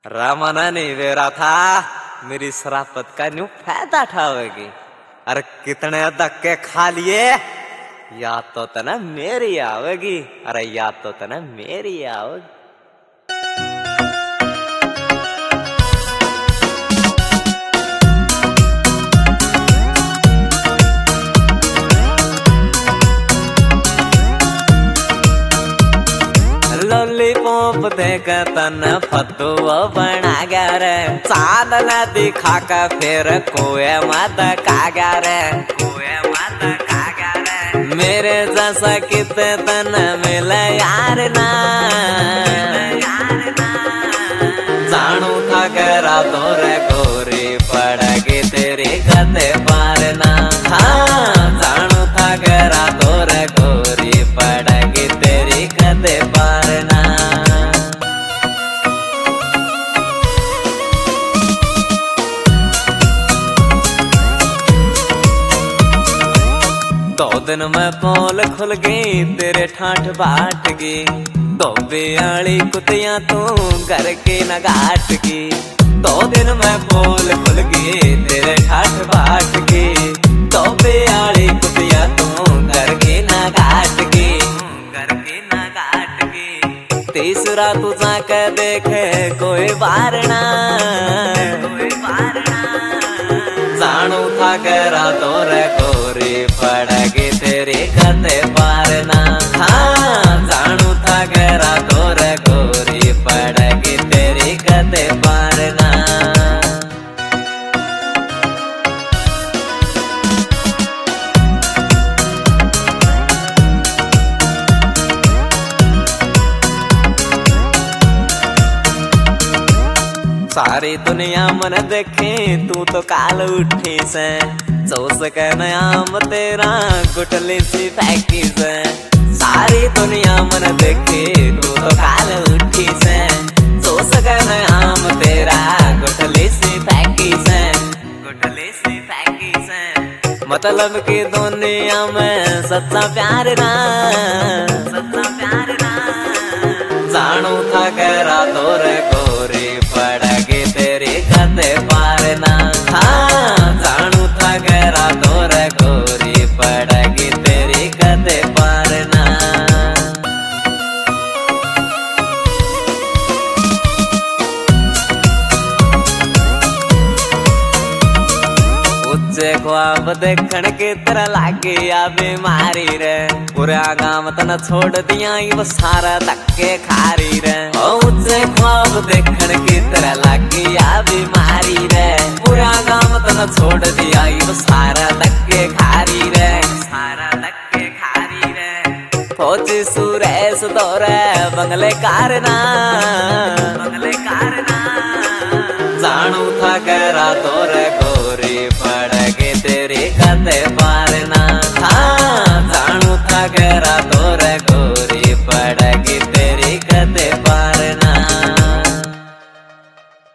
रामाना नहीं वेरा था मेरी शराफत का न्यू फायदा उठावेगी। अरे कितने धक्के खा लिए, याद तो तना मेरी आवेगी। अरे याद तो तना मेरी आवेगी। लॉलीपॉप देख तन फतुआ बना गया रे, चांदन दिखा का फिर कोए मत कागा रे, कोए मत कागा रे। मेरे जैसा कितने तन मिले यार ना, जानू था करा तो रे गोरी पड़गी तेरी गते पारना। हाँ जानू था करा तो रे गोरी पड़गी तेरी गते पारना। दो दिन में पोल खुल गई तेरे ठाठ बाट की, धोबी आली कुतियां तू घर की न गाट की। दो दिन में पोल खुल गई तेरे ठाठ बाट की, धोबी आली कुतियां तू घर की न गाट की, घर की न गाट की। तीसरा तू जाके देखे कोई बारना, कोई बारना। जानू था करा तो रे गोरी पड़गी तेरी गते पारना। हाँ जानू था करा तो रे गोरी पड़गी तेरी गते पारना। सारी दुनिया मन देखे तू तो काल उठी से, जोश के नाम तेरा गुटली सी फैकी से। सारी दुनिया मन देखे तू तो काल उठी से, जोश के नाम तेरा गुटली सी फैकी से, गुटली सी फैकी से। मतलब की दुनिया में सच्चा प्यार ना, सच्चा प्यार ना। जानू था करा तो रे गोरी पड़गी तेरी गते पारना। हाँ जानू था करा तो रे गोरी पड़गी तेरी गते पारना। उच्चे ख्वाब देखण की तरह लागी या बीमारी रे, पूरा गांव तना छोड़ दिया वो सारा धक्के खारी रे। उच्चे ख्वाब देखण की तरह लागी या बीमारी रे, पूरा गांव तना छोड़ दिया वो सारा धक्के खारी रे, सारा धक्के खारी रे। फौजी सुरेश दौरे बंगले कारना,